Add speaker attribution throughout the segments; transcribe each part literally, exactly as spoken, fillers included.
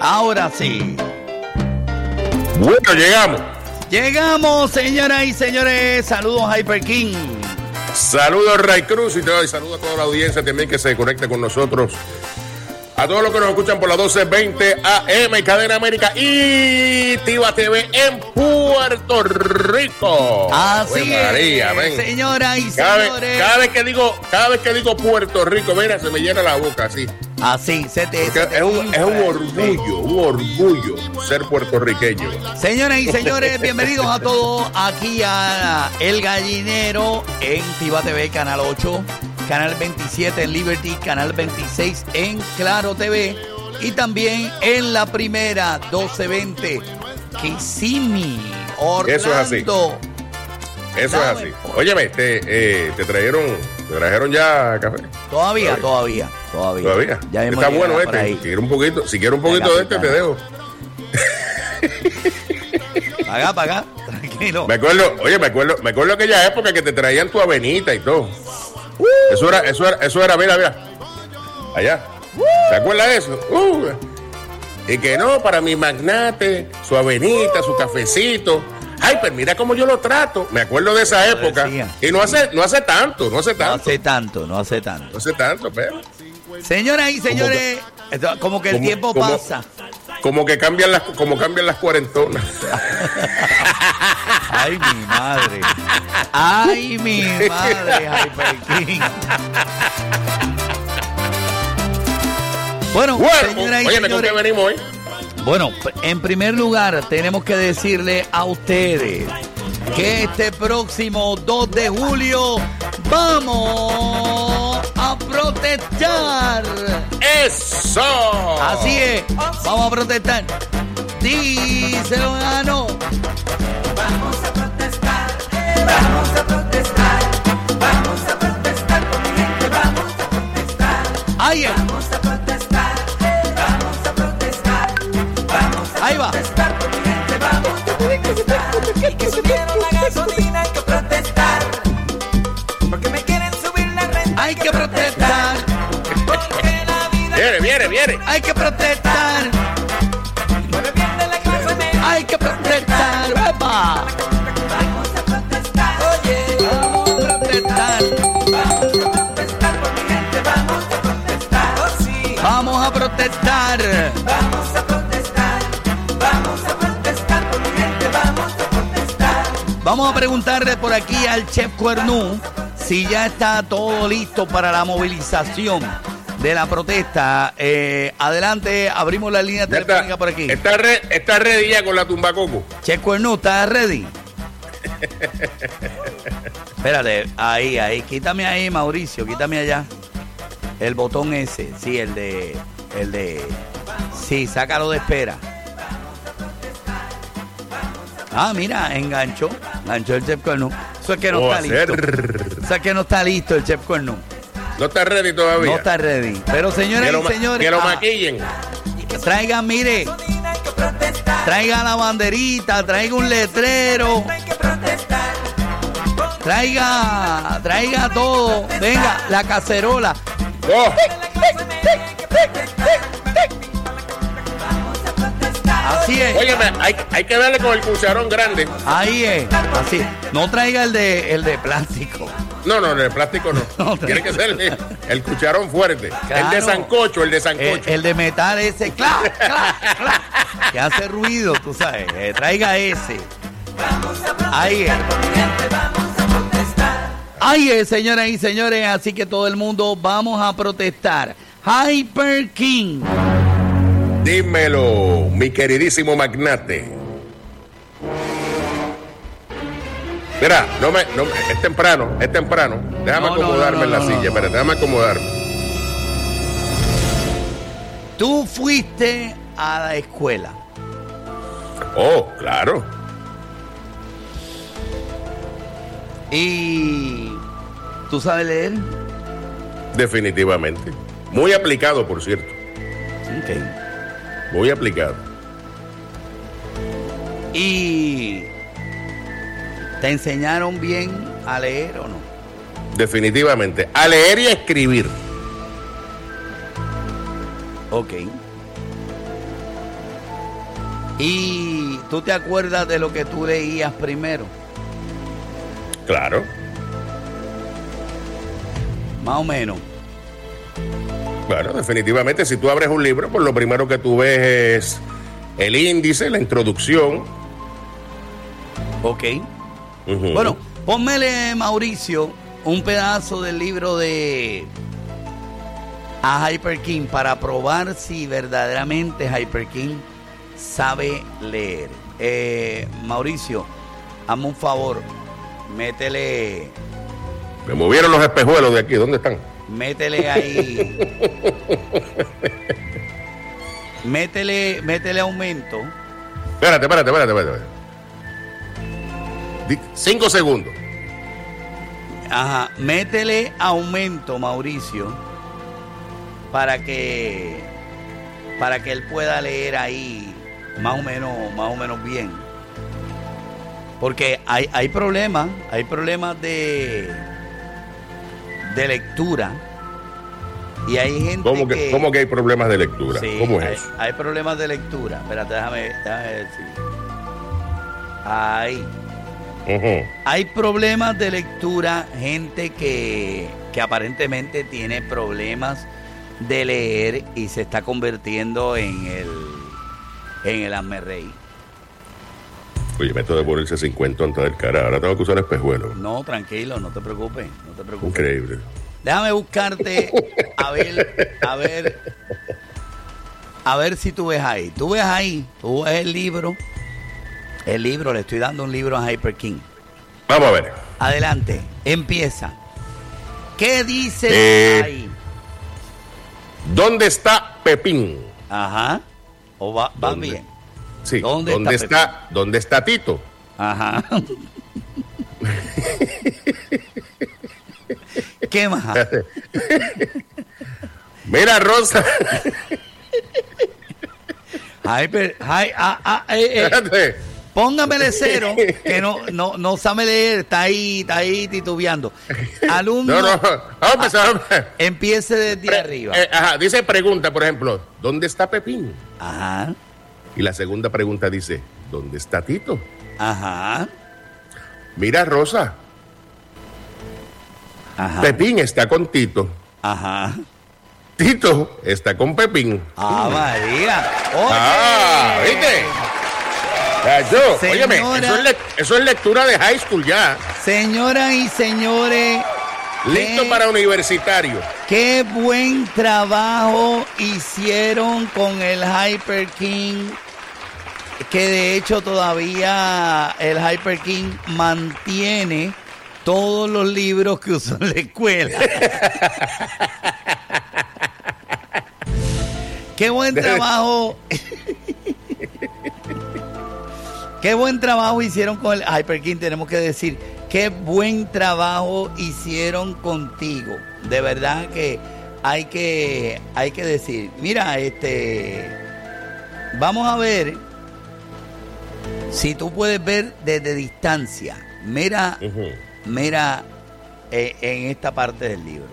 Speaker 1: Ahora sí.
Speaker 2: Bueno, llegamos.
Speaker 1: Llegamos, señoras y señores. Saludos, Hyper King.
Speaker 2: Saludos, Ray Cruz, y te doy saludos a toda la audiencia también que se conecta con nosotros. A todos los que nos escuchan por la doce veinte A M, Cadena América y Tiva T V en Puerto Rico.
Speaker 1: Así
Speaker 2: Pues
Speaker 1: es,
Speaker 2: María, ven.
Speaker 1: señoras y
Speaker 2: Cada vez,
Speaker 1: señores.
Speaker 2: cada vez que digo, cada vez que digo Puerto Rico, mira, se me llena la boca así.
Speaker 1: Así, se te,
Speaker 2: Porque
Speaker 1: se te
Speaker 2: es un, es un
Speaker 1: infla.
Speaker 2: orgullo, un orgullo ser puertorriqueño.
Speaker 1: Señoras y señores, bienvenidos a todos aquí a El Gallinero en Tiva T V, Canal ocho, Canal veintisiete en Liberty, Canal veintiséis en Claro T V y también en la primera doce veinte Kissimmee, Orlando.
Speaker 2: Eso es así. Eso es así. Óyeme, te, eh, te trajeron, te trajeron ya café.
Speaker 1: Todavía, todavía, todavía.
Speaker 2: Todavía.
Speaker 1: Ya
Speaker 2: Está bueno
Speaker 1: por
Speaker 2: este.
Speaker 1: ahí.
Speaker 2: Si quieres un poquito, si quieres un poquito
Speaker 1: Venga,
Speaker 2: de este,
Speaker 1: venga.
Speaker 2: te dejo.
Speaker 1: Paga, paga, tranquilo.
Speaker 2: Me acuerdo, oye, me acuerdo, me acuerdo aquella época que te traían tu avenita y todo.
Speaker 1: Uh,
Speaker 2: Eso era, eso era, eso era, mira, mira. Allá. ¿Te acuerdas de eso? Uh. Y que no, para mi magnate, su avenita, su cafecito. Ay, pero mira cómo yo lo trato. Me acuerdo de esa época.
Speaker 1: decía.
Speaker 2: Y no hace, no hace tanto, no hace
Speaker 1: no
Speaker 2: tanto.
Speaker 1: hace tanto, no hace tanto.
Speaker 2: No hace tanto, pero.
Speaker 1: Señoras y señores, esto- como que el
Speaker 2: como-
Speaker 1: tiempo
Speaker 2: como-
Speaker 1: pasa.
Speaker 2: Como que cambian las, como cambian las cuarentonas.
Speaker 1: Ay, mi madre. Ay, mi madre, Hyper King. Bueno,
Speaker 2: Bueno,
Speaker 1: señoras y
Speaker 2: oye, ¿con qué
Speaker 1: señores.
Speaker 2: venimos hoy?
Speaker 1: Bueno, en primer lugar, tenemos que decirle a ustedes que este próximo dos de julio vamos a protestar.
Speaker 2: ¡Eso!
Speaker 1: Así es, vamos a protestar. Díselo, Gano.
Speaker 3: Vamos a protestar, vamos a protestar, vamos a protestar por mi gente, vamos a protestar,
Speaker 1: Ahí es.
Speaker 3: vamos a protestar, vamos a protestar, vamos a
Speaker 1: Ahí va.
Speaker 3: protestar por mi gente, vamos a protestar. Y que subieron la gasolina, hay que protestar, porque me quieren subir la renta.
Speaker 1: Hay que protestar.
Speaker 3: Porque la vida
Speaker 2: Viene, viene, viene.
Speaker 1: Hay que protestar.
Speaker 3: mueve bien de la clase media.
Speaker 1: Hay que protestar. ¡Epa!
Speaker 3: Vamos a protestar, oye,
Speaker 1: Vamos a protestar.
Speaker 3: vamos a protestar por mi gente, vamos a protestar, oh sí.
Speaker 1: Vamos a protestar.
Speaker 3: Vamos a protestar, vamos a protestar por mi gente, vamos a protestar.
Speaker 1: Vamos a preguntarle por aquí al Chef Cuernú si ya está todo listo para la movilización de la protesta. Eh, adelante, abrimos la línea
Speaker 2: Ya
Speaker 1: telefónica
Speaker 2: está,
Speaker 1: por aquí.
Speaker 2: está, re- está ready ya con la tumbacoco.
Speaker 1: Chef Cuernú, ¿estás ready? Espérate, ahí, ahí, quítame ahí, Mauricio, quítame allá. El botón ese, sí, el de, el de, sí, sácalo de espera. Ah, mira, enganchó, enganchó el Chef Cuernú. Eso es que no
Speaker 2: ¿Cómo
Speaker 1: está
Speaker 2: va a ser?
Speaker 1: listo. Eso es que no está listo el Chef Cuernú.
Speaker 2: No está ready todavía.
Speaker 1: No está ready. Pero señoras
Speaker 2: que lo,
Speaker 1: y
Speaker 2: ma-
Speaker 1: señores,
Speaker 2: que lo
Speaker 1: ah,
Speaker 2: maquillen.
Speaker 1: traigan, mire,
Speaker 3: Gasolina, hay que protestar,
Speaker 1: traiga la banderita, traiga un letrero,
Speaker 3: hay que protestar.
Speaker 1: traiga, traiga todo. Venga, la cacerola.
Speaker 2: Oh,
Speaker 1: Así es.
Speaker 2: óyeme, hay, hay que darle con el cucharón grande.
Speaker 1: Ahí es. Así. No traiga el de el de plástico.
Speaker 2: No, no, el plástico no.
Speaker 1: No,
Speaker 2: Tiene que ser el, el cucharón fuerte. El
Speaker 1: Claro.
Speaker 2: de sancocho, el de sancocho.
Speaker 1: El, el de metal ese, clac, clac, clac, que hace ruido, tú sabes. Eh, traiga ese. Ahí es. Ahí es, señoras y señores. Así que todo el mundo vamos a protestar. Hyper King.
Speaker 2: Dímelo, mi queridísimo magnate. Mira, no me, no me- es temprano, es temprano. Déjame
Speaker 1: No, no,
Speaker 2: acomodarme
Speaker 1: no, no,
Speaker 2: en la
Speaker 1: no,
Speaker 2: silla,
Speaker 1: no.
Speaker 2: espérate, déjame acomodarme.
Speaker 1: Tú fuiste a la escuela.
Speaker 2: Oh, claro.
Speaker 1: Y tú sabes leer.
Speaker 2: Definitivamente. Muy aplicado, por cierto.
Speaker 1: Ok.
Speaker 2: Muy aplicado.
Speaker 1: Y ¿te enseñaron bien a leer o no?
Speaker 2: Definitivamente. A leer y a escribir.
Speaker 1: Ok. ¿Y tú te acuerdas de lo que tú leías primero?
Speaker 2: Claro.
Speaker 1: Más o menos.
Speaker 2: Bueno, definitivamente, si tú abres un libro, pues lo primero que tú ves es el índice, la introducción.
Speaker 1: Ok.
Speaker 2: Ujú.
Speaker 1: Bueno, pónmele, Mauricio, un pedazo del libro de a Hyper King para probar si verdaderamente Hyper King sabe leer. Eh, Mauricio, hazme un favor, métele,
Speaker 2: Me movieron los espejuelos de aquí, ¿dónde están?
Speaker 1: métele ahí, métele, métele aumento.
Speaker 2: Espérate, espérate, espérate, espérate. Di- Cinco segundos.
Speaker 1: Ajá, métele aumento, Mauricio, para que para que él pueda leer ahí más o menos, más o menos bien. Porque hay, hay problemas, hay problemas de de lectura. Y hay gente
Speaker 2: ¿Cómo que,
Speaker 1: que,
Speaker 2: ¿Cómo que hay problemas de lectura?
Speaker 1: sí,
Speaker 2: ¿Cómo es
Speaker 1: hay,
Speaker 2: eso?
Speaker 1: hay problemas de lectura. Espérate, déjame, déjame decir. Ahí.
Speaker 2: Ujú.
Speaker 1: Hay problemas de lectura, gente que, que aparentemente tiene problemas de leer y se está convirtiendo en el en el hazmerreír.
Speaker 2: Oye, método de ponerse cincuenta antes del cara. Ahora tengo que usar espejuelos.
Speaker 1: No, tranquilo, no te preocupes, no te preocupes.
Speaker 2: Increíble.
Speaker 1: Déjame buscarte a ver, a ver, a ver si tú ves ahí. Tú ves ahí, tú ves el libro. El libro, le estoy dando un libro a Hyper King.
Speaker 2: Vamos a ver.
Speaker 1: Adelante, empieza. ¿Qué dice
Speaker 2: Eh.
Speaker 1: ahí?
Speaker 2: ¿Dónde está Pepín?
Speaker 1: Ajá. ¿O va, va
Speaker 2: ¿Dónde?
Speaker 1: bien?
Speaker 2: Sí.
Speaker 1: ¿Dónde
Speaker 2: ¿Dónde,
Speaker 1: está
Speaker 2: está, ¿Dónde está Tito?
Speaker 1: Ajá. ¿Qué más?
Speaker 2: Mira, Rosa.
Speaker 1: Hyper, hi- ah, ah, eh, eh,
Speaker 2: Espérate.
Speaker 1: póngamele cero, que no, no, no sabe leer, está ahí, está ahí titubeando. Alumno,
Speaker 2: No, no. Vamos a empezar.
Speaker 1: empiece desde
Speaker 2: Pre-
Speaker 1: arriba.
Speaker 2: eh, ajá, dice pregunta, por ejemplo, ¿dónde está Pepín?
Speaker 1: Ajá,
Speaker 2: Y la segunda pregunta dice, ¿dónde está Tito?
Speaker 1: ajá,
Speaker 2: Mira, Rosa,
Speaker 1: ajá,
Speaker 2: Pepín está con Tito.
Speaker 1: ajá.
Speaker 2: Tito está con Pepín.
Speaker 1: Ah, María. Oye.
Speaker 2: Ah, ¿viste? Ya, yo, óyeme,
Speaker 1: Señora.
Speaker 2: eso es, lec- eso es lectura de high school ya.
Speaker 1: Señoras y señores,
Speaker 2: Listo
Speaker 1: ¿qué?
Speaker 2: para universitario.
Speaker 1: Qué buen trabajo hicieron con el Hyper King, que de hecho todavía el Hyper King mantiene todos los libros que usó en la escuela. Qué buen trabajo. Qué buen trabajo hicieron con el Hyper King, tenemos que decir. Qué buen trabajo hicieron contigo. De verdad que hay que hay que decir. Mira, este vamos a ver si tú puedes ver desde distancia. Mira,
Speaker 2: Ujú.
Speaker 1: mira eh, en esta parte del libro.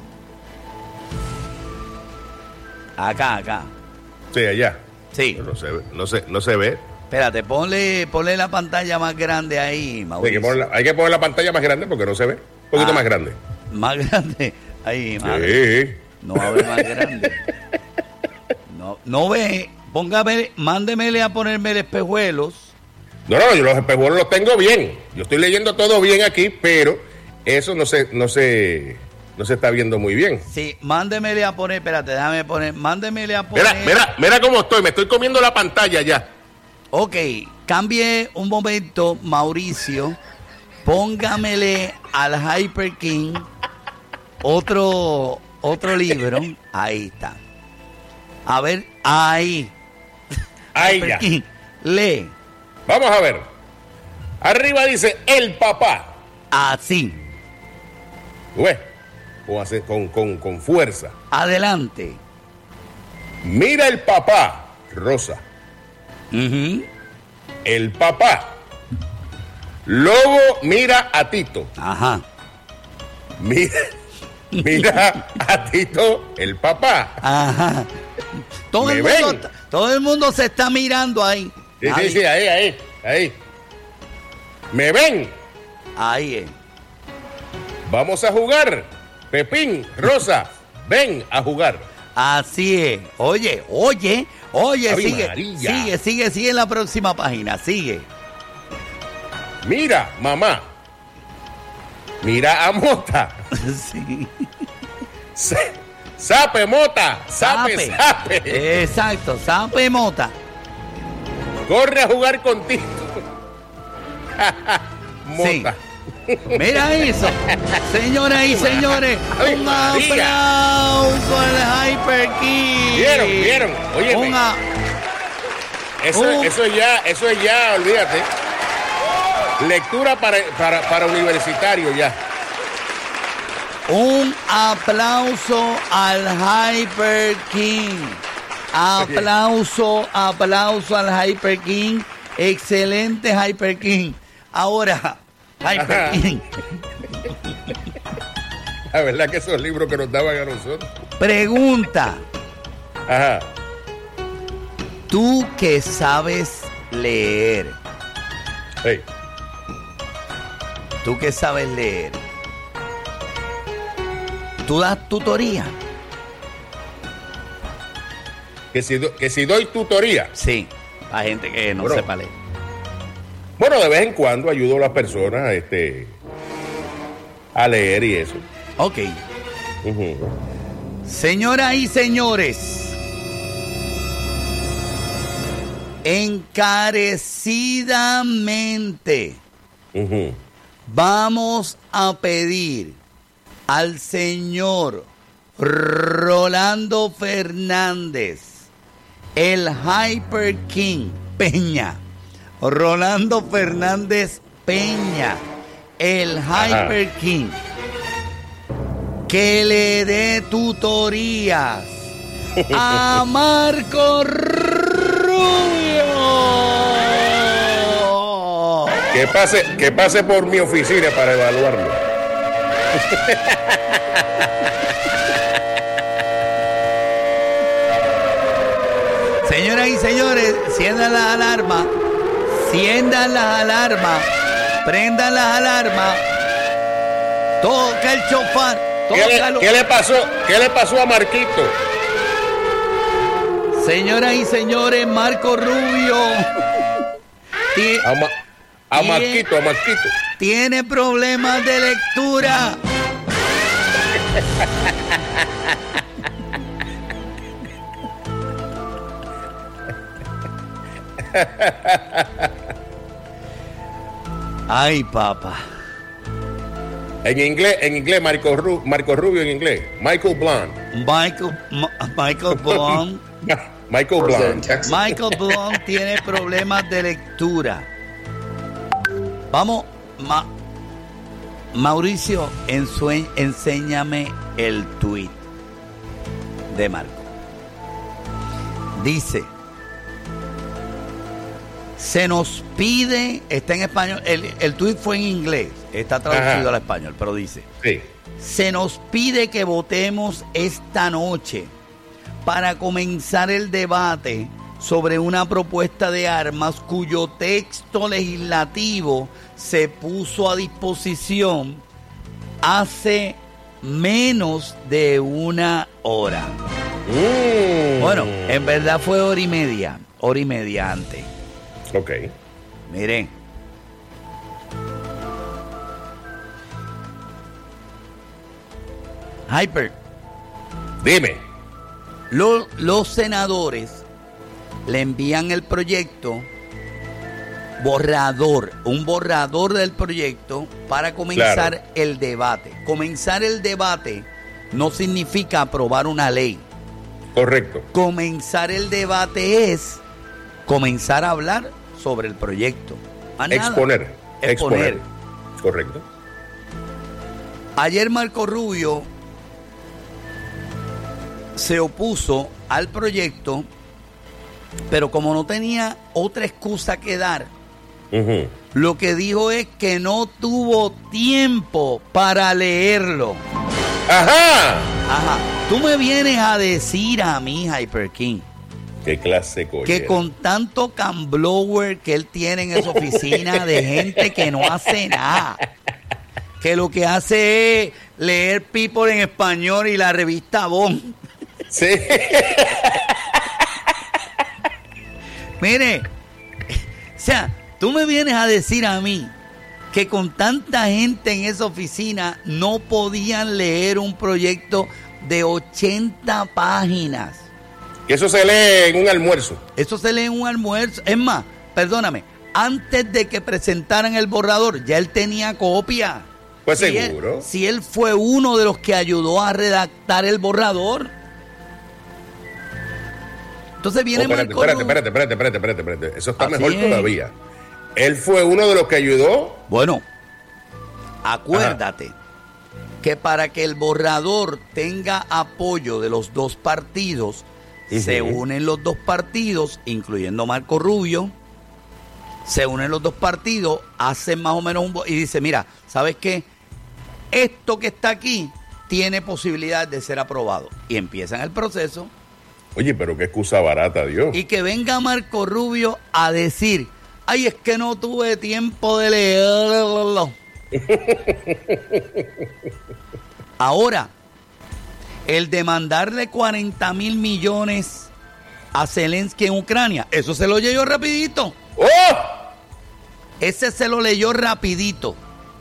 Speaker 1: Acá, acá.
Speaker 2: Sí, allá.
Speaker 1: Sí.
Speaker 2: No se ve, no se, no se ve.
Speaker 1: Espérate, ponle, ponle la pantalla más grande ahí,
Speaker 2: Hay
Speaker 1: Mauricio.
Speaker 2: que, poner la, hay que poner la pantalla más grande porque no se ve. Un poquito
Speaker 1: Ah.
Speaker 2: más grande.
Speaker 1: Más grande. Ahí, madre.
Speaker 2: Sí.
Speaker 1: No va a ver más grande. No, no ve. Póngame, mándemele a ponerme espejuelos.
Speaker 2: No, no, yo los espejuelos los tengo bien. Yo estoy leyendo todo bien aquí, pero eso no se, no se, no se está viendo muy bien.
Speaker 1: Sí, mándemele a poner, espérate, déjame poner, mándemele a poner.
Speaker 2: Mira, mira, mira cómo estoy. Me estoy comiendo la pantalla ya.
Speaker 1: Ok, cambie un momento, Mauricio. Póngamele al Hyper King otro, otro libro. Ahí está. A ver, ahí.
Speaker 2: Ahí
Speaker 1: Hyper
Speaker 2: ya.
Speaker 1: King, lee.
Speaker 2: Vamos a ver. Arriba dice el papá.
Speaker 1: Así.
Speaker 2: ¿Ves? Con, hace- con, con, con fuerza.
Speaker 1: Adelante.
Speaker 2: Mira el papá, Rosa.
Speaker 1: Ujú.
Speaker 2: El papá. Luego mira a Tito.
Speaker 1: Ajá.
Speaker 2: Mira, mira a Tito, el papá.
Speaker 1: Ajá. Todo el,
Speaker 2: ¿Me
Speaker 1: mundo,
Speaker 2: ven?
Speaker 1: todo el mundo se está mirando ahí.
Speaker 2: Sí,
Speaker 1: Nadie.
Speaker 2: sí, sí, ahí, ahí, ahí. ¿Me ven?
Speaker 1: Ahí es.
Speaker 2: Vamos a jugar. Pepín, Rosa, ven a jugar.
Speaker 1: Así es. Oye, oye, oye,
Speaker 2: Ave
Speaker 1: sigue,
Speaker 2: María.
Speaker 1: sigue, sigue, sigue en la próxima página, sigue.
Speaker 2: Mira, mamá. Mira a Mota.
Speaker 1: Sí.
Speaker 2: Sa- Sape, Mota. Sape, sape.
Speaker 1: Exacto, sape mota.
Speaker 2: Corre a jugar contigo.
Speaker 1: Sí.
Speaker 2: Mota.
Speaker 1: Mira eso. Señoras y señores,
Speaker 2: Ay,
Speaker 1: un
Speaker 2: María.
Speaker 1: aplauso al Hyper King.
Speaker 2: ¿Vieron? ¿Vieron? Óyeme.
Speaker 1: Un a-
Speaker 2: Eso,
Speaker 1: un-
Speaker 2: eso es ya, eso es ya, olvídate. Lectura para, para, para universitario ya.
Speaker 1: Un aplauso al Hyper King. Aplauso, aplauso al Hyper King. Excelente Hyper King. Ahora, Hyper
Speaker 2: Ajá.
Speaker 1: King,
Speaker 2: La verdad que esos libros que nos daban a nosotros.
Speaker 1: pregunta.
Speaker 2: Ajá.
Speaker 1: Tú que sabes leer,
Speaker 2: Hey.
Speaker 1: tú que sabes leer, ¿tú das tutoría?
Speaker 2: Que si, do- que si doy tutoría.
Speaker 1: Sí, a gente que no
Speaker 2: Bueno.
Speaker 1: sepa leer.
Speaker 2: Bueno, de vez en cuando ayudo a las personas este, a leer y eso.
Speaker 1: Ok.
Speaker 2: Ujú.
Speaker 1: Señoras y señores, encarecidamente
Speaker 2: Ujú.
Speaker 1: vamos a pedir al señor Rolando Fernández, el Hyper King Peña, Rolando Fernández Peña, el Hyper King, que le dé tutorías a Marco Rubio.
Speaker 2: Que pase, que pase por mi oficina para evaluarlo.
Speaker 1: Señoras y señores, siendan las alarmas, siendan las alarmas, prendan las alarmas, toca el chofar,
Speaker 2: ¿Qué le,
Speaker 1: tócalo.
Speaker 2: qué le pasó? ¿Qué le pasó a Marquito?
Speaker 1: Señoras y señores, Marco Rubio ti-
Speaker 2: A, Ma- a
Speaker 1: Bien.
Speaker 2: Marquito, a Marquito.
Speaker 1: tiene problemas de lectura. Ay, papá.
Speaker 2: En inglés, en inglés, Marco, Ru- Marco Rubio en inglés. Michael Blunt.
Speaker 1: Michael, Ma- Michael Blunt,
Speaker 2: Michael Blunt.
Speaker 1: Michael Blunt tiene problemas de lectura. Vamos, Ma- Mauricio, ensue- enséñame el tweet de Marco. Dice, se nos pide, está en español, el, el tweet fue en inglés, está traducido
Speaker 2: Ajá.
Speaker 1: al español, pero dice,
Speaker 2: Sí.
Speaker 1: se nos pide que votemos esta noche para comenzar el debate sobre una propuesta de armas cuyo texto legislativo se puso a disposición hace menos de una hora.
Speaker 2: Mm.
Speaker 1: Bueno, en verdad fue hora y media, hora y media antes.
Speaker 2: Ok.
Speaker 1: Miren. Hyper,
Speaker 2: Dime.
Speaker 1: lo- los senadores le envían el proyecto borrador, un borrador del proyecto para comenzar
Speaker 2: Claro.
Speaker 1: el debate. Comenzar el debate no significa aprobar una ley.
Speaker 2: Correcto.
Speaker 1: Comenzar el debate es comenzar a hablar sobre el proyecto. Más nada.
Speaker 2: Exponer.
Speaker 1: Exponer.
Speaker 2: Exponer. Correcto.
Speaker 1: Ayer Marco Rubio se opuso al proyecto, pero como no tenía otra excusa que dar,
Speaker 2: Ujú.
Speaker 1: lo que dijo es que no tuvo tiempo para leerlo.
Speaker 2: Ajá.
Speaker 1: Ajá. Tú me vienes a decir a mí, Hyper King,
Speaker 2: Qué clase de
Speaker 1: que con tanto can blower que él tiene en esa oficina de gente que no hace nada, que lo que hace es leer People en español y la revista Bon.
Speaker 2: Sí.
Speaker 1: Mire, o sea, tú me vienes a decir a mí que con tanta gente en esa oficina no podían leer un proyecto de ochenta páginas.
Speaker 2: Y eso se lee en un almuerzo.
Speaker 1: Eso se lee en un almuerzo. Es más, perdóname, antes de que presentaran el borrador, ya él tenía copia.
Speaker 2: Pues
Speaker 1: si
Speaker 2: seguro.
Speaker 1: Él, si él fue uno de los que ayudó a redactar el borrador. Entonces viene
Speaker 2: oh, espérate,
Speaker 1: Marco
Speaker 2: espérate,
Speaker 1: Rubio.
Speaker 2: espérate, espérate, espérate, espérate, espérate. Eso está
Speaker 1: Así
Speaker 2: mejor
Speaker 1: es.
Speaker 2: todavía. Él fue uno de los que ayudó.
Speaker 1: Bueno, acuérdate Ajá. que para que el borrador tenga apoyo de los dos partidos, uh-huh. se unen los dos partidos, incluyendo Marco Rubio, se unen los dos partidos, hacen más o menos un... y dice, mira, ¿sabes qué? Esto que está aquí tiene posibilidad de ser aprobado. Y empiezan el proceso.
Speaker 2: Oye, pero qué excusa barata, Dios.
Speaker 1: Y que venga Marco Rubio a decir, ay, es que no tuve tiempo de leerlo. Ahora, el demandarle cuarenta mil millones a Zelensky en Ucrania, eso se lo leyó rapidito.
Speaker 2: ¡Oh!
Speaker 1: Ese se lo leyó rapidito.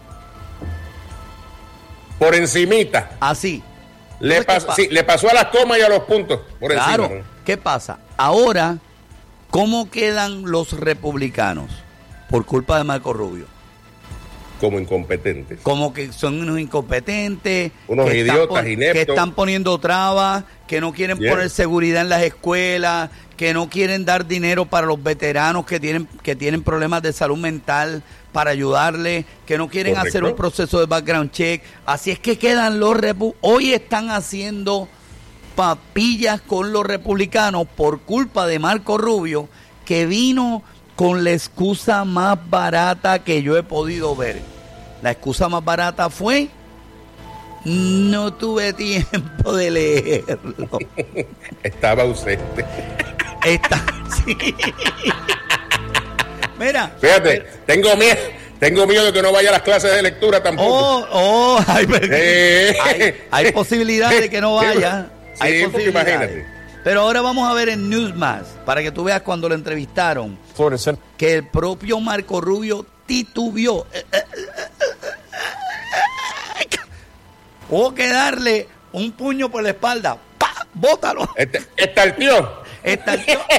Speaker 2: Por encimita.
Speaker 1: Así.
Speaker 2: Le, pas- sí, le pasó a las comas y a los puntos. Por
Speaker 1: claro.
Speaker 2: encima, ¿no?
Speaker 1: ¿Qué pasa? Ahora, ¿cómo quedan los republicanos? Por culpa de Marco Rubio.
Speaker 2: Como incompetentes.
Speaker 1: Como que son unos incompetentes.
Speaker 2: Unos
Speaker 1: que
Speaker 2: idiotas,
Speaker 1: están pon-
Speaker 2: ineptos.
Speaker 1: Que están poniendo trabas, que no quieren
Speaker 2: Yeah.
Speaker 1: poner seguridad en las escuelas, que no quieren dar dinero para los veteranos que tienen, que tienen problemas de salud mental para ayudarles, que no quieren
Speaker 2: Correcto.
Speaker 1: hacer un proceso de background check. Así es que quedan los repu- hoy están haciendo papillas con los republicanos por culpa de Marco Rubio, que vino con la excusa más barata que yo he podido ver. La excusa más barata fue: no tuve tiempo de leerlo.
Speaker 2: Estaba ausente.
Speaker 1: Está, sí. Mira.
Speaker 2: Fíjate, tengo miedo, tengo miedo de que no vaya a las clases de lectura tampoco.
Speaker 1: Oh, oh, hay,
Speaker 2: Eh.
Speaker 1: hay, hay posibilidad de que no vaya.
Speaker 2: Sí,
Speaker 1: hay
Speaker 2: porque
Speaker 1: posibilidades.
Speaker 2: imagínate.
Speaker 1: Pero ahora vamos a ver en Newsmax, para que tú veas cuando lo entrevistaron,
Speaker 4: Florida Sen-
Speaker 1: que el propio Marco Rubio titubeó. Hubo que darle un puño por la espalda. ¡Pah! ¡Bótalo!
Speaker 2: Este, está el tío.
Speaker 1: Está el tío.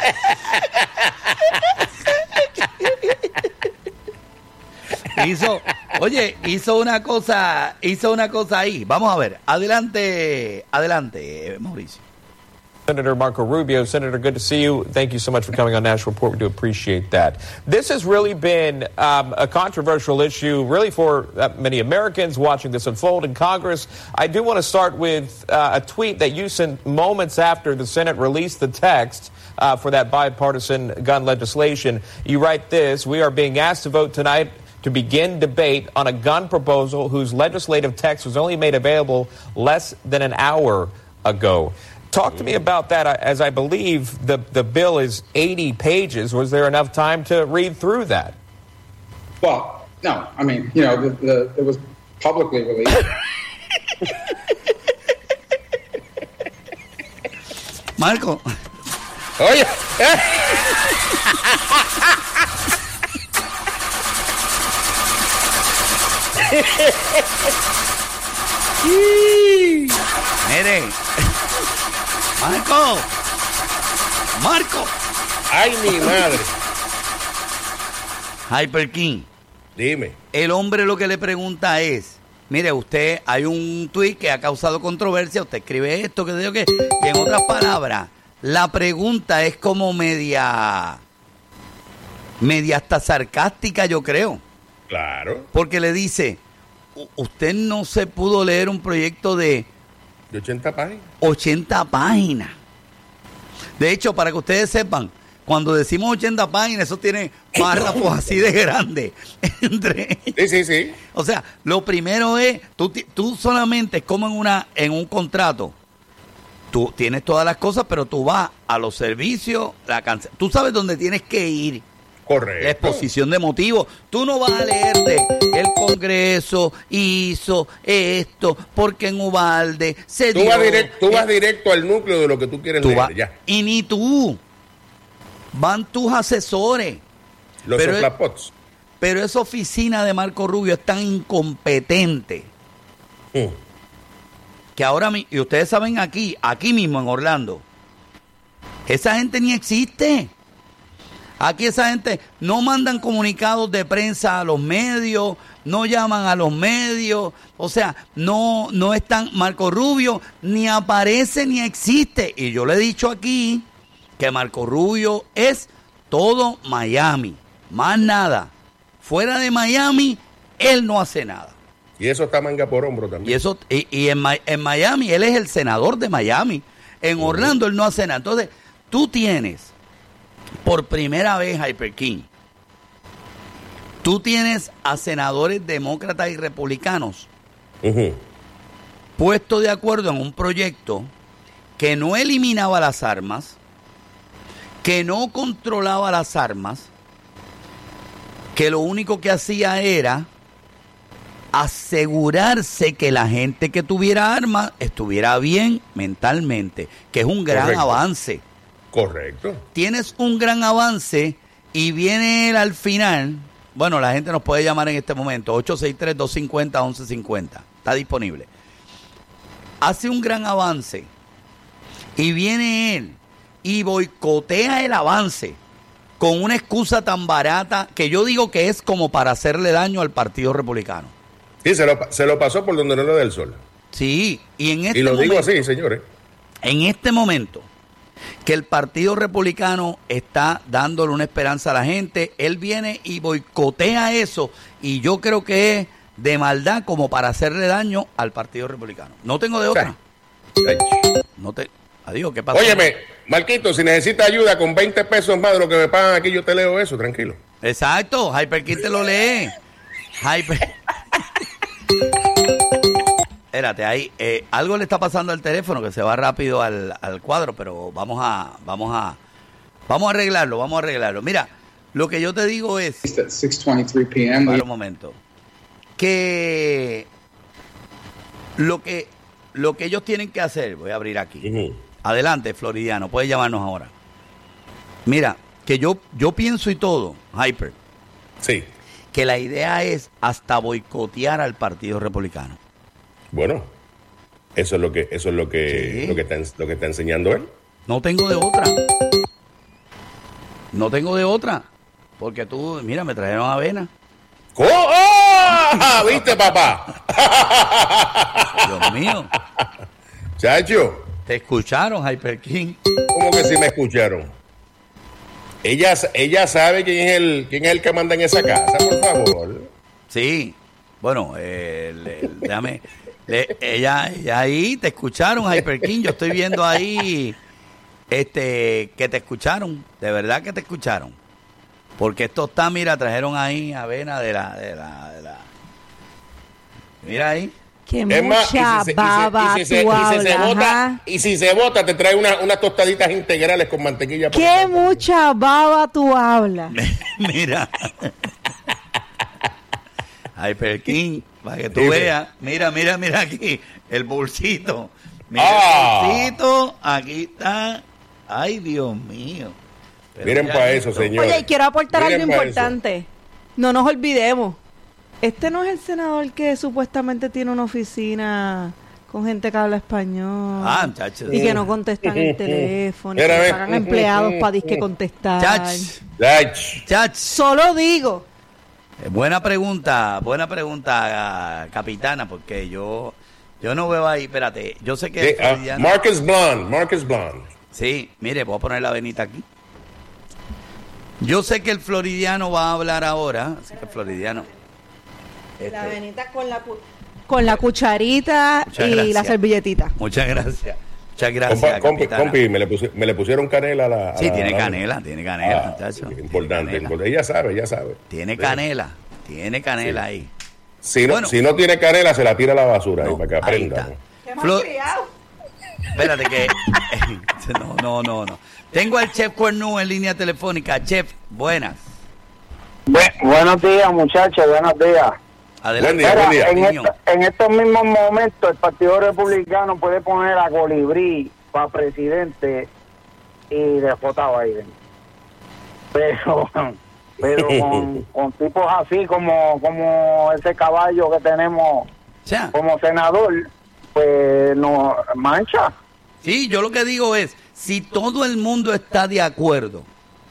Speaker 1: hizo, oye, hizo una cosa, hizo una cosa ahí. Vamos a ver. Adelante, adelante, Mauricio.
Speaker 4: Senator Marco Rubio. Senator, good to see you. Thank you so much for coming on National Report. We do appreciate that. This has really been um, a controversial issue, really, for uh, many Americans watching this unfold in Congress. I do want to start with uh, a tweet that you sent moments after the Senate released the text uh, for that bipartisan gun legislation. You write this: "We are being asked to vote tonight to begin debate on a gun proposal whose legislative text was only made available less than an hour ago." Talk to me about that, as I believe the, the bill is eighty pages. Was there enough time to read through that?
Speaker 5: Well, no. I mean, you know, the, the, it was publicly released.
Speaker 1: Marco.
Speaker 2: Oye. ¿eh?
Speaker 1: Mire. Marco. Marco.
Speaker 2: Ay, mi madre.
Speaker 1: Hyper King.
Speaker 2: Dime.
Speaker 1: El hombre lo que le pregunta es: mire, usted, hay un tuit que ha causado controversia, usted escribe esto, que sé yo qué, y en otras palabras, la pregunta es como media, media hasta sarcástica, yo creo.
Speaker 2: Claro.
Speaker 1: Porque le dice, "U- usted no se pudo leer un proyecto de
Speaker 2: De ochenta páginas.
Speaker 1: ochenta páginas. De hecho, para que ustedes sepan, cuando decimos ochenta páginas, eso tiene párrafos así de grandes. Entre,
Speaker 2: Sí, sí, sí.
Speaker 1: o sea, lo primero es, tú, ti- tú solamente es como en, una, en un contrato. tú tienes todas las cosas, pero tú vas a los servicios, la cance- tú sabes dónde tienes que ir.
Speaker 2: Correcto.
Speaker 1: La exposición de motivos. Tú no vas a leerte el Congreso hizo esto porque en Uvalde se
Speaker 2: Tú
Speaker 1: dio.
Speaker 2: vas, direct, tú vas
Speaker 1: eh,
Speaker 2: directo al núcleo de lo que tú quieres
Speaker 1: tú
Speaker 2: leer,
Speaker 1: vas-
Speaker 2: ya.
Speaker 1: y ni tú. Van tus asesores.
Speaker 2: Los
Speaker 1: pero-
Speaker 2: soplapots.
Speaker 1: Pero esa oficina de Marco Rubio es tan incompetente
Speaker 2: Mm.
Speaker 1: que ahora, mi- y ustedes saben aquí, aquí mismo en Orlando, esa gente ni existe. Aquí esa gente no mandan comunicados de prensa a los medios, no llaman a los medios, o sea, no, no están, Marco Rubio ni aparece ni existe. Y yo le he dicho aquí que Marco Rubio es todo Miami, más nada. Fuera de Miami, él no hace nada.
Speaker 2: Y eso está manga por hombro
Speaker 1: Y
Speaker 2: también.
Speaker 1: eso y, y en, Mi- en Miami, él es el senador de Miami. En Orlando, él no hace nada. Entonces, tú tienes, por primera vez, Hyper King, tú tienes a senadores demócratas y republicanos
Speaker 2: Ujú.
Speaker 1: puestos de acuerdo en un proyecto que no eliminaba las armas, que no controlaba las armas, que lo único que hacía era asegurarse que la gente que tuviera armas estuviera bien mentalmente, que es un gran
Speaker 2: Correcto.
Speaker 1: avance.
Speaker 2: Correcto.
Speaker 1: Tienes un gran avance y viene él al final. Bueno, la gente nos puede llamar en este momento, ocho seis tres, dos cinco cero, once cincuenta. Está disponible. Hace un gran avance y viene él y boicotea el avance con una excusa tan barata que yo digo que es como para hacerle daño al Partido Republicano.
Speaker 2: Sí, se lo, pa- se lo pasó por donde no le da el sol.
Speaker 1: Sí, y en este
Speaker 2: Y lo digo
Speaker 1: momento,
Speaker 2: así, señores.
Speaker 1: en este momento que el Partido Republicano está dándole una esperanza a la gente, él viene y boicotea eso y yo creo que es de maldad como para hacerle daño al Partido Republicano. No tengo de otra.
Speaker 2: Ay.
Speaker 1: No te Adiós, ¿qué pasa?
Speaker 2: Óyeme, Marquito, si necesita ayuda con veinte pesos más de lo que me pagan aquí, yo te leo eso, tranquilo.
Speaker 1: Exacto, Hyperkin te lo lee. Hyper. Espérate, ahí eh, algo le está pasando al teléfono que se va rápido al, al cuadro, pero vamos a vamos a vamos a arreglarlo, vamos a arreglarlo. Mira, lo que yo te digo es,
Speaker 5: At six twenty-three p m
Speaker 1: para un momento, que lo que lo que ellos tienen que hacer, voy a abrir aquí.
Speaker 2: Ujú.
Speaker 1: Adelante, Floridiano, puedes llamarnos ahora. Mira, que yo yo pienso y todo, Hyper,
Speaker 2: Sí.
Speaker 1: que la idea es hasta boicotear al Partido Republicano.
Speaker 2: Bueno, eso es lo que, eso es lo que,
Speaker 1: Sí.
Speaker 2: lo que está, lo que está enseñando él.
Speaker 1: No tengo de otra. No tengo de otra. Porque tú, mira, me trajeron avena.
Speaker 2: ¡Oh! ¡Oh! ¿Viste, papá?
Speaker 1: Dios mío.
Speaker 2: Chacho,
Speaker 1: Te escucharon, Hyper King.
Speaker 2: ¿cómo que sí me escucharon? Ella, ella sabe quién es el, quién es el que manda en esa casa, por favor.
Speaker 1: Sí. Bueno, eh, le- déjame. le- ella, ella ahí te escucharon, Hyper King. Yo estoy viendo ahí este que te escucharon. De verdad que te escucharon. Porque esto está, mira, trajeron ahí avena de la, de la, de la. Mira ahí.
Speaker 6: Que
Speaker 2: Es más, y
Speaker 6: mucha
Speaker 2: si se- y si-
Speaker 6: baba
Speaker 2: y si se-
Speaker 6: tú
Speaker 2: y si se
Speaker 6: hablas,
Speaker 2: bota-
Speaker 6: ajá.
Speaker 2: y si se bota, te trae una- unas tostaditas integrales con mantequilla. por
Speaker 6: Qué
Speaker 2: dentro.
Speaker 6: mucha baba tú hablas.
Speaker 1: Mira. Hyper King, para que tú
Speaker 2: Dime.
Speaker 1: veas. Mira, mira, mira aquí. El bolsito. Mira
Speaker 2: Ah.
Speaker 1: el bolsito. Aquí está. Ay, Dios mío. Pero
Speaker 2: Miren
Speaker 1: mira
Speaker 2: para eso,
Speaker 1: esto.
Speaker 2: señor.
Speaker 6: Oye, y quiero aportar
Speaker 2: Miren
Speaker 6: algo
Speaker 2: pa'
Speaker 6: importante. No nos olvidemos. Este no es el senador que supuestamente tiene una oficina con gente que habla español.
Speaker 1: Ah, muchachos.
Speaker 6: Y que no contestan el teléfono. Y
Speaker 2: Mira,
Speaker 6: que
Speaker 2: ve.
Speaker 6: pagan empleados para disque contestar.
Speaker 1: Chach,
Speaker 2: Chach.
Speaker 1: chach.
Speaker 6: Solo digo.
Speaker 1: Eh, Buena pregunta, buena pregunta, ah, capitana, porque yo yo no veo ahí, espérate, yo sé que
Speaker 2: Sí,
Speaker 1: el
Speaker 2: ah,
Speaker 1: floridiano-
Speaker 2: Marcus Blonde, Marcus Blonde.
Speaker 1: Sí, mire, voy a poner la venita aquí. Yo sé que el floridiano va a hablar ahora, así que el floridiano.
Speaker 6: La
Speaker 1: este,
Speaker 6: venita con la, cu- con la cucharita
Speaker 1: Muchas
Speaker 6: y
Speaker 1: gracias.
Speaker 6: la servilletita.
Speaker 1: muchas gracias, muchas gracias,
Speaker 2: Compa- compi,
Speaker 1: capitana.
Speaker 2: compi, me le, pusi- me le pusieron canela a la. a
Speaker 1: Sí,
Speaker 2: la-
Speaker 1: tiene
Speaker 2: a la-
Speaker 1: canela, tiene canela,
Speaker 2: Ah,
Speaker 1: muchacho.
Speaker 2: sí,
Speaker 1: tiene
Speaker 2: importante,
Speaker 1: canela.
Speaker 2: importante. Ella sabe, ella sabe.
Speaker 1: Tiene
Speaker 2: Sí.
Speaker 1: canela, tiene canela
Speaker 2: Sí.
Speaker 1: ahí.
Speaker 2: Si no,
Speaker 1: Bueno.
Speaker 2: si no tiene canela, se la tira a la basura ahí
Speaker 1: No,
Speaker 2: para que
Speaker 1: ahí
Speaker 2: aprenda.
Speaker 1: está.
Speaker 2: ¿no?
Speaker 6: Qué
Speaker 1: Flo-
Speaker 6: malcriado.
Speaker 1: espérate que... no, no, no, no. Tengo al Chef Cuernú en línea telefónica. Chef, buenas.
Speaker 7: Bu- buenos días, muchachos, buenos días.
Speaker 1: Adelante.
Speaker 2: Buen día,
Speaker 7: Mira,
Speaker 2: buen día.
Speaker 7: en,
Speaker 1: niño.
Speaker 7: esta- en estos mismos momentos el Partido Republicano puede poner a Colibrí para presidente y derrota a Biden. Pero, pero con, con tipos así como, como ese caballo que tenemos
Speaker 1: O sea,
Speaker 7: como senador, pues nos mancha.
Speaker 1: sí, yo lo que digo es, si todo el mundo está de acuerdo,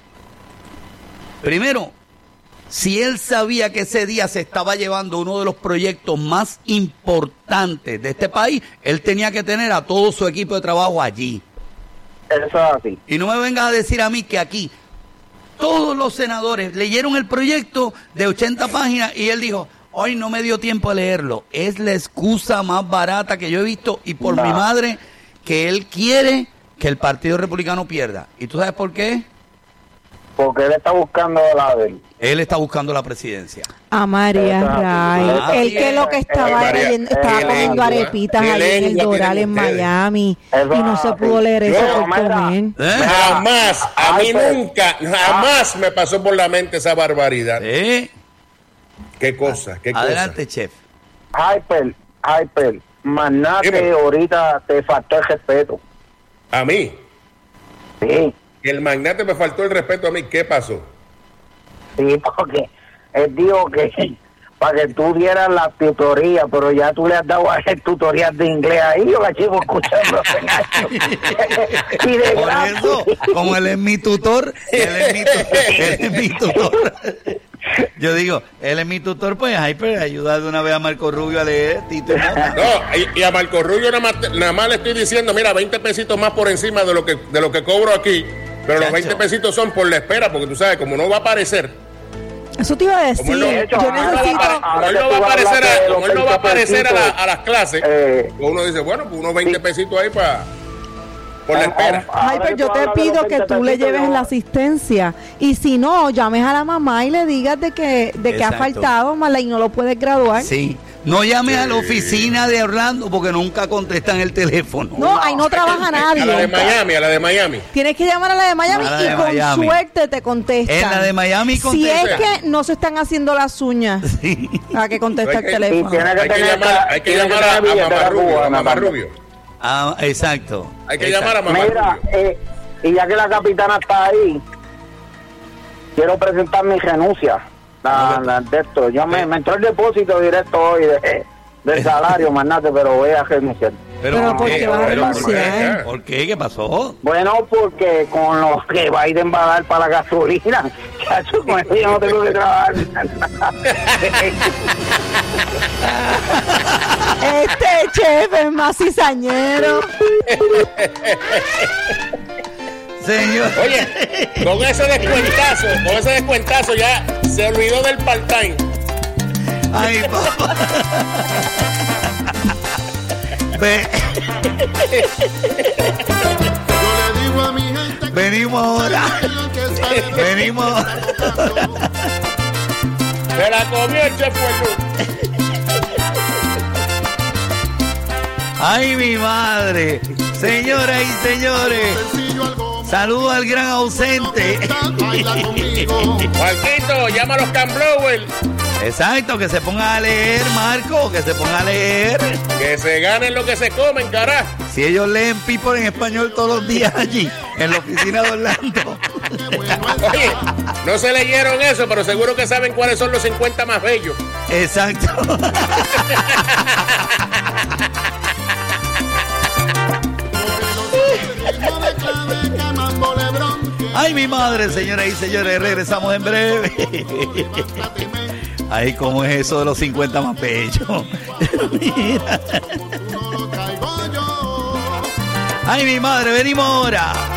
Speaker 1: primero, si él sabía que ese día se estaba llevando uno de los proyectos más importantes de este país, él tenía que tener a todo su equipo de trabajo allí.
Speaker 7: Eso es así.
Speaker 1: Y no me vengas a decir a mí que aquí todos los senadores leyeron el proyecto de ochenta páginas y él dijo, hoy no me dio tiempo a leerlo. Es la excusa más barata que yo he visto y por
Speaker 7: Nah.
Speaker 1: mi madre que él quiere que el Partido Republicano pierda. ¿Y tú sabes por qué?
Speaker 7: Porque él está buscando la de él.
Speaker 1: Él está buscando la presidencia.
Speaker 6: A María
Speaker 7: Exacto.
Speaker 6: Ray.
Speaker 1: Ah,
Speaker 6: Él
Speaker 1: sí,
Speaker 6: que lo que
Speaker 7: eh,
Speaker 6: estaba
Speaker 2: María,
Speaker 6: era yendo- estaba
Speaker 2: qué
Speaker 6: comiendo
Speaker 2: lengua,
Speaker 6: arepitas
Speaker 2: qué
Speaker 6: allí en el
Speaker 2: lengua
Speaker 6: Doral
Speaker 2: tienen
Speaker 6: en
Speaker 2: ustedes.
Speaker 6: Miami
Speaker 7: Eso
Speaker 6: y no se
Speaker 7: así.
Speaker 6: pudo leer eso
Speaker 7: Pero,
Speaker 6: por
Speaker 7: mira,
Speaker 6: comer.
Speaker 1: ¿Eh?
Speaker 2: Jamás, a
Speaker 7: Ay,
Speaker 2: mí
Speaker 7: pues.
Speaker 2: nunca, jamás me pasó por la mente esa barbaridad.
Speaker 1: ¿Eh?
Speaker 2: Qué cosa, qué cosa.
Speaker 1: Adelante, chef.
Speaker 7: Hyper, Hyper, Magnate,
Speaker 2: Dime.
Speaker 7: ahorita te faltó el respeto.
Speaker 2: A mí,
Speaker 7: Sí,
Speaker 2: el magnate me faltó el respeto a mí. ¿Qué pasó?
Speaker 7: sí, porque él dijo que para que tú dieras la tutoría, pero ya tú le has dado a el tutorial de inglés ahí, yo la llevo escuchando hace años. Y de
Speaker 1: Por
Speaker 7: gratis.
Speaker 1: eso, como él es mi tutor, él es mi tutor, él es mi tutor. Yo digo, él es mi tutor, pues ay, pues ayudar de una vez a Marco Rubio a leer Tito y Mota.
Speaker 2: No, y, y a Marco Rubio nada más, nada más le estoy diciendo, mira, veinte pesitos más por encima de lo que de lo que cobro aquí, pero los
Speaker 1: Chacho.
Speaker 2: veinte pesitos son por la espera, porque tú sabes, como no va a aparecer,
Speaker 6: Eso te iba a decir.
Speaker 2: como él no,
Speaker 7: hecho,
Speaker 6: Yo
Speaker 2: como él no va a
Speaker 6: necesito.
Speaker 2: apare- como
Speaker 7: Ahora
Speaker 2: él
Speaker 7: que
Speaker 2: no
Speaker 7: tú
Speaker 2: va a aparecer,
Speaker 7: hablaste de
Speaker 2: a,
Speaker 7: los
Speaker 2: como él no va a
Speaker 7: veinte
Speaker 2: aparecer a, la-
Speaker 7: pesitos,
Speaker 2: a las clases,
Speaker 7: eh,
Speaker 2: pues uno dice, bueno, pues unos veinte
Speaker 7: sí.
Speaker 2: pesitos ahí para por la
Speaker 7: Ah,
Speaker 2: espera.
Speaker 7: ah,
Speaker 6: Ay,
Speaker 7: ahora
Speaker 6: pero
Speaker 7: que
Speaker 6: yo
Speaker 7: tú
Speaker 6: te
Speaker 7: hablas de
Speaker 6: pido
Speaker 7: los
Speaker 6: que
Speaker 7: veinte
Speaker 6: tú le
Speaker 7: pesitos,
Speaker 6: lleves
Speaker 7: yo-
Speaker 6: la asistencia. Y si no, llames a la mamá y le digas de que, de que ha
Speaker 1: Exacto.
Speaker 6: faltado, mala, y no lo puedes graduar.
Speaker 1: Sí. No llames a la oficina de Orlando porque nunca contestan el teléfono.
Speaker 6: No, ahí no trabaja
Speaker 2: A la de
Speaker 6: nadie.
Speaker 2: Miami, a la de Miami.
Speaker 6: Tienes que llamar a la de Miami
Speaker 1: A la
Speaker 6: y
Speaker 1: de
Speaker 6: con
Speaker 1: Miami.
Speaker 6: suerte te contestan.
Speaker 1: En la de Miami
Speaker 6: Si
Speaker 1: contesta.
Speaker 6: es que no se están haciendo las uñas,
Speaker 1: Sí.
Speaker 6: a que contesta el
Speaker 2: Hay que-
Speaker 7: Y
Speaker 6: teléfono.
Speaker 7: tiene
Speaker 2: Hay que
Speaker 7: tener
Speaker 2: llamar, hay que
Speaker 7: tiene
Speaker 2: llamar a, a
Speaker 7: tener billetera
Speaker 2: Mamá Rubio, a
Speaker 7: cubana
Speaker 2: Mamá
Speaker 7: también.
Speaker 2: Rubio.
Speaker 1: Ah, exacto.
Speaker 2: Hay que
Speaker 1: Exacto.
Speaker 2: llamar a Mamá
Speaker 7: Mira,
Speaker 2: Rubio.
Speaker 7: eh, y ya que la capitana está ahí, quiero presentar mi renuncia. La, la de esto. Yo me, me entró el depósito directo hoy de, del salario, Magnate, pero voy a renunciar.
Speaker 6: Pero ¿por qué vas a
Speaker 2: Pero, ¿por
Speaker 6: renunciar?
Speaker 2: qué?
Speaker 1: ¿Por qué? ¿Qué pasó?
Speaker 7: Bueno, porque con lo que Biden va a dar para la gasolina, chacho, con eso yo no tengo que trabajar.
Speaker 6: Este chef es más cizañero.
Speaker 1: Señor.
Speaker 2: Oye, con ese descuentazo, con ese descuentazo ya se olvidó del part-time.
Speaker 1: Ay, papá. Ve- Venimos ahora. Venimos ahora.
Speaker 2: Se la comió el chef Cuernú.
Speaker 1: Ay, mi madre. Señoras y señores. Saludos al gran ausente.
Speaker 2: Marquito, llama a los Camblowell.
Speaker 1: Exacto, que se ponga a leer, Marco, que se ponga a leer.
Speaker 2: Que se ganen lo que se comen, carajo.
Speaker 1: Si ellos leen People en español todos los días allí, en la oficina de Orlando.
Speaker 2: Oye, no se leyeron eso, pero seguro que saben cuáles son los cincuenta más bellos.
Speaker 1: Exacto. Ay, mi madre, señoras y señores, regresamos en breve. Ay, ¿cómo es eso de los cincuenta más bellos? Mira. Ay, mi madre, venimos ahora.